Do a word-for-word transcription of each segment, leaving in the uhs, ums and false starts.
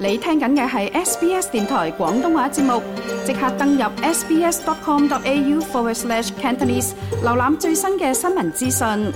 你聽緊嘅係 S B S 電台廣東話節目，即刻登入 sbs.com.au forward slash Cantonese， 瀏覽最新嘅新聞資訊。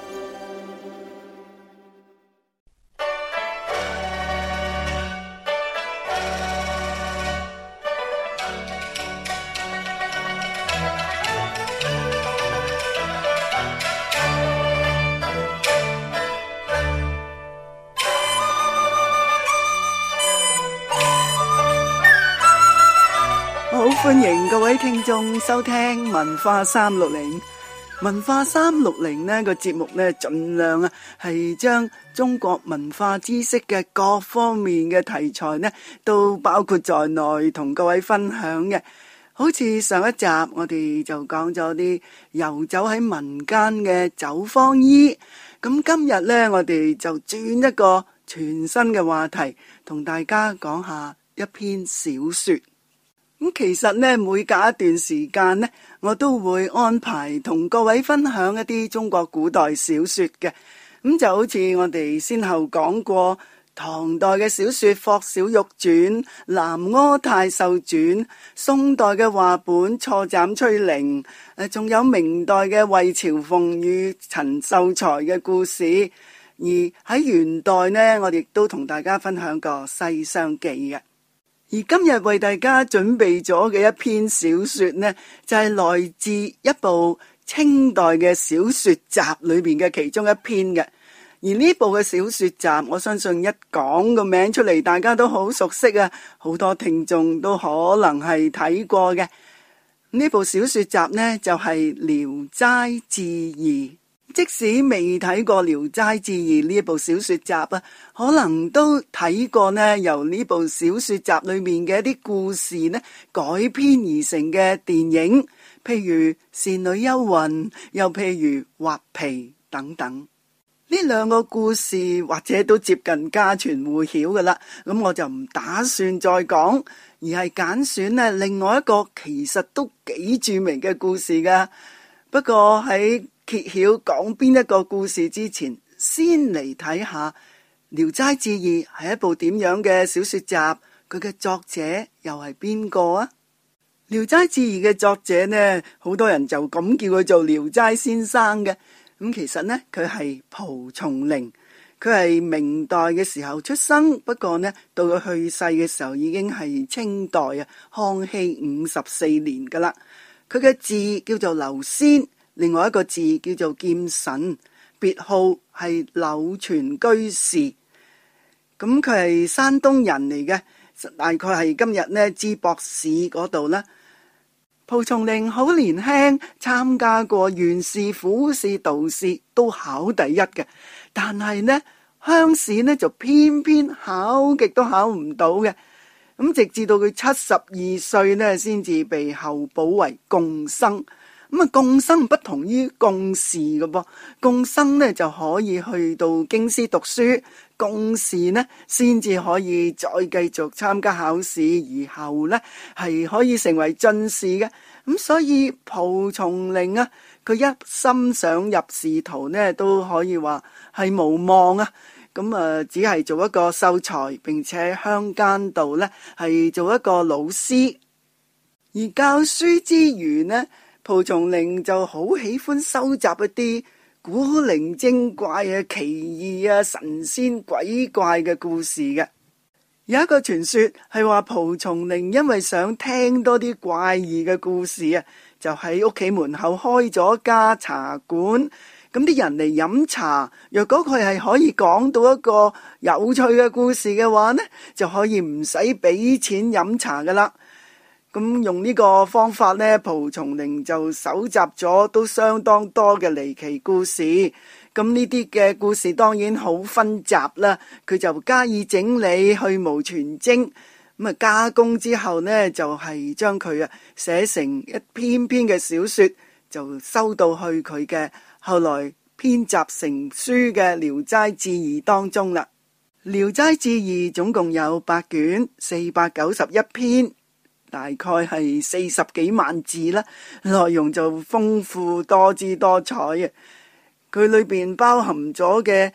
歡迎各位聽眾收聽文化三六零。文化三六零呢個節目呢，盡量啊係將中國文化知識嘅各方面嘅題材呢，都包括在內，同各位分享嘅。好似上一集我哋就講咗啲遊走喺民間嘅走方醫，咁今日呢，我哋就轉一個全新嘅話題，同大家講下一篇小說。咁其實呢，每隔一段時間呢，我都會安排同各位分享一啲中國古代小說嘅。咁就好似我哋先後講過唐代嘅小說《霍小玉傳》、《南柯太守傳》，宋代嘅話本《錯斬崔寧》，誒，仲有明代嘅魏朝鳳與陳秀才嘅故事。而喺元代呢，我哋都同大家分享過《西廂記》嘅。而今日為大家準備咗嘅一篇小說呢，就係來自一部清代嘅小說集裏面嘅其中一篇嘅。而呢部嘅小說集，我相信一講個名出嚟，大家都好熟悉啊，好多聽眾都可能係睇過嘅。呢部小說集呢，就係《聊齋志異》。即使未睇過《聊齋志異》呢一部小說集啊，可能都睇過呢由呢部小說集裏面嘅一啲故事呢改編而成嘅電影，譬如《倩女幽魂》，又譬如《畫皮》等等。呢兩個故事或者都接近家傳戶曉噶啦，咁我就唔打算再講，而係揀選呢另外一個其實都幾著名嘅故事噶。不過喺揭曉講邊一個故事之前，先嚟睇下《聊齋志異》係一部點樣嘅小說集，佢嘅作者又係邊個啊？《聊齋志異》嘅作者呢，好多人就咁叫佢做聊齋先生嘅。咁其實呢，佢係蒲松齡，佢係明代嘅時候出生，不過呢，到佢去世嘅時候已經係清代啊，康熙五十四年噶啦。佢嘅字叫做劉仙，另外一個字叫做劍臣，別號係柳泉居士。咁佢係山東人嚟嘅，大概係今日呢淄博市嗰度啦。蒲松齡好年輕，參加過縣試、府試、道試都考第一嘅，但係呢鄉試呢就偏偏考極都考唔到嘅。咁直至到佢七十二歲呢，先至被候補為貢生。咁啊，貢生不同於貢士嘅噃，貢生呢就可以去到京師讀書，貢士呢先至可以再繼續參加考試，而後呢係可以成為進士嘅。咁所以蒲松齡啊，佢一心想入仕途呢，都可以話係無望啊。咁啊，只係做一個秀才，並且喺鄉間度呢係做一個老師，而教書之餘呢，蒲松齡就好喜歡收集一啲古靈精怪啊、奇異啊、神仙鬼怪嘅故事嘅。有一個傳說係話蒲松齡因為想聽多啲怪異嘅故事啊，就喺屋企門口開咗家茶館。咁啲人嚟飲茶，若果佢係可以講到一個有趣嘅故事嘅話呢，就可以唔使俾錢飲茶噶啦。咁用呢個方法呢，蒲松齡就搜集咗都相當多嘅離奇故事。咁呢啲嘅故事當然好分集啦，佢就加以整理，去蕪存菁，咁啊加工之後呢，就係將佢啊寫成一篇篇嘅小說，就收到去佢嘅後來編集成書嘅《聊齋志異》當中啦。《聊齋志異》總共有八卷，四百九十一篇，大概係四十幾萬字啦，內容就豐富多姿多彩啊！佢裏邊包含咗嘅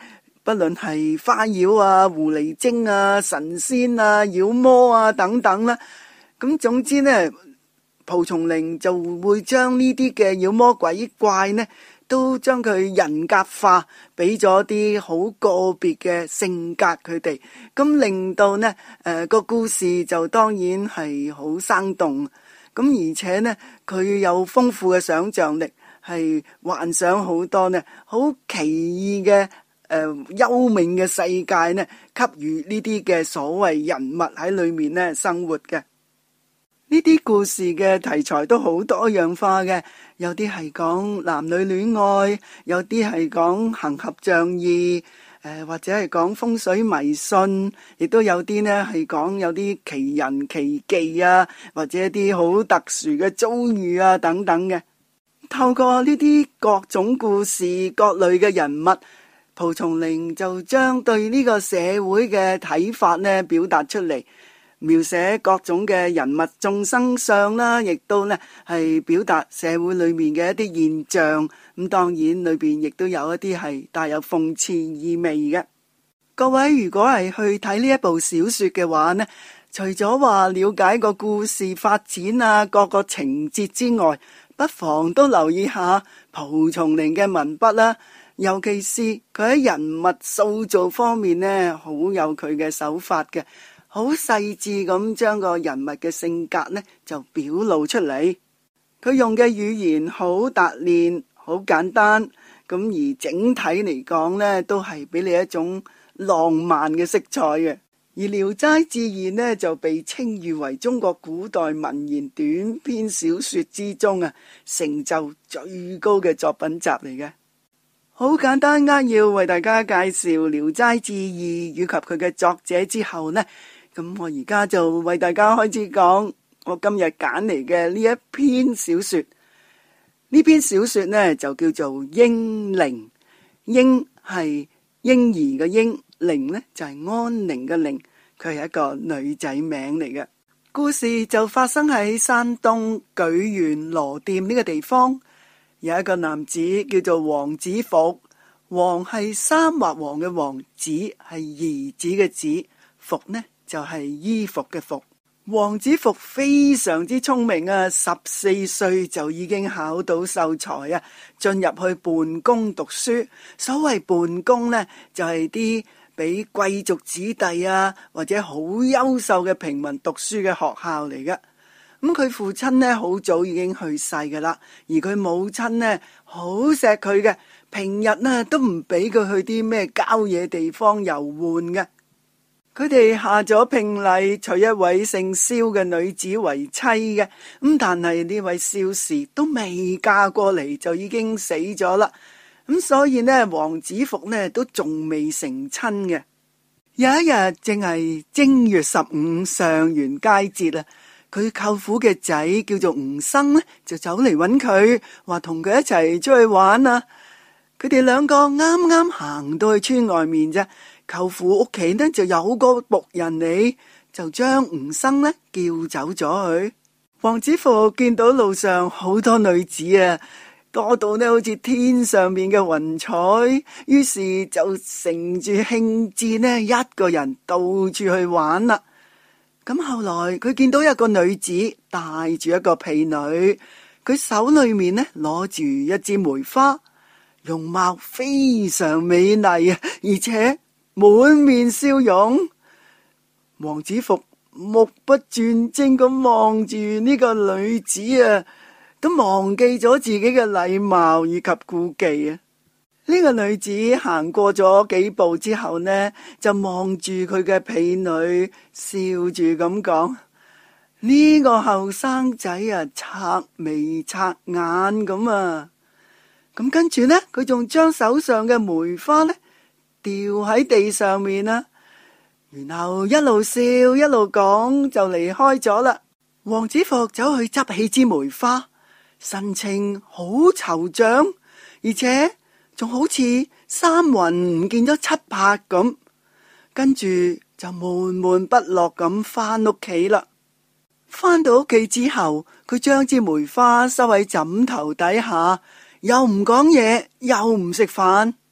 不論係花妖啊、狐狸精啊、神仙啊、妖魔啊等等啦。咁總之呢，蒲松齡就會將呢啲嘅妖魔鬼怪呢，都將佢人格化，俾咗啲好個別嘅性格佢哋，咁令到呢誒個、呃、故事就當然係好生動。咁而且呢，佢有豐富嘅想象力，係幻想好多呢好奇異嘅誒幽冥嘅世界呢，給予呢啲嘅所謂人物喺裏面呢生活嘅。呢啲故事嘅題材都好多樣化嘅，有啲係講男女戀愛，有啲係講行俠仗義，誒或者係講風水迷信，亦都有啲呢係講有啲奇人奇技啊，或者一啲好特殊嘅遭遇啊等等嘅。透過呢啲各種故事、各類嘅人物，蒲松齡就將對呢個社會嘅睇法呢表達出嚟。描寫各種嘅人物眾生相啦，亦都呢係表達社會裏面嘅一啲現象。咁當然裏邊亦都有一啲係帶有諷刺意味嘅。各位如果係去睇呢一部小說嘅話呢，除咗話了解個故事發展啊，各個情節之外，不妨都留意下蒲松齡嘅文筆啦。尤其是佢喺人物塑造方面呢，好有佢嘅手法嘅。好細緻咁將個人物嘅性格呢就表露出嚟，佢用嘅語言好達練，好簡單，咁而整體嚟講呢都係俾你一種浪漫嘅色彩嘅。而《聊齋志異》呢就被稱譽為中國古代文言短篇小說之中啊成就最高嘅作品集嚟嘅。好簡單扼要為大家介紹《聊齋志異》以及佢嘅作者之後呢，咁我而家就為大家開始講我今日揀嚟嘅呢一篇小說。呢篇小說呢就叫做《嬰靈》，嬰係嬰兒嘅嬰，靈呢就係安寧嘅寧，佢係一個女仔名嚟嘅。故事就發生喺山東莒縣羅店呢個地方，有一個男子叫做王子服，王係三畫王嘅王，子係兒子嘅子，服呢就係衣服嘅服。王子服非常之聰明啊，十四歲就已經考到秀才啊，進入去半宮讀書。所謂半宮呢，就係啲俾貴族子弟啊，或者好優秀嘅平民讀書嘅學校嚟嘅。咁佢父親呢，好早已經去世噶啦，而佢母親呢，好錫佢嘅，平日呢都唔俾佢去啲咩郊野地方遊玩嘅。佢哋下咗聘禮，娶一位姓蕭嘅女子為妻嘅。咁但係呢位蕭氏都未嫁過嚟就已經死咗啦。咁所以呢，王子服呢都仲未成親嘅。有一日正係正月十五上元佳節啊，佢舅父嘅仔叫做吳生呢，就走嚟揾佢，話同佢一齊出去玩啊。佢哋兩個啱啱行到去村外面啫。舅父屋企呢就有個僕人嚟，就將吳生呢叫走咗去。王子服見到路上好多女子啊，多到呢好似天上面嘅雲彩，於是就乘住興致呢一個人到處去玩啦。咁後來佢見到一個女子帶住一個婢女，佢手裏面呢攞住一支梅花，容貌非常美麗啊，而且滿面笑容。王子服目不轉睛咁望住呢個女子啊，都忘記咗自己嘅禮貌以及顧忌啊。呢個女子行過咗幾步之後呢，就望住佢嘅婢女，笑住咁講：呢個後生仔啊，賊眉賊眼咁啊。咁跟住呢，佢仲將手上嘅梅花呢掉喺地上面啦，然後一路笑一路講就離開咗啦。王子服走去執起支梅花，神情好惆悵，而且仲好似三魂唔見咗七魄咁，跟住就悶悶不樂咁翻屋企啦。翻到屋企之後，佢將支梅花收喺枕頭底下，又唔講嘢，又唔食飯。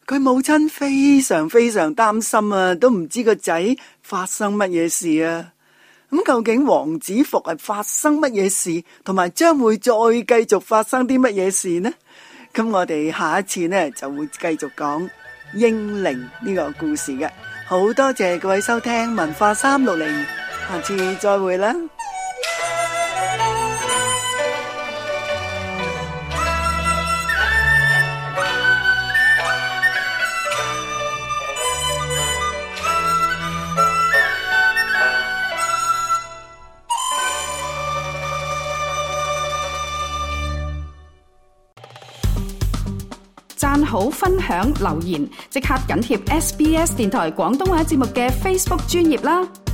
佢母親非常非常擔心啊，都唔知個仔發生乜嘢事啊。咁究竟王子服係發生乜嘢事，同埋將會再繼續發生啲乜嘢事呢？咁我哋下一次呢就會繼續講英靈呢個故事嘅。好多謝各位收聽文化三六零，下次再會啦。 讚好、分享、留言，即刻緊貼 S B S 電台廣東話節目嘅 Facebook 專頁啦！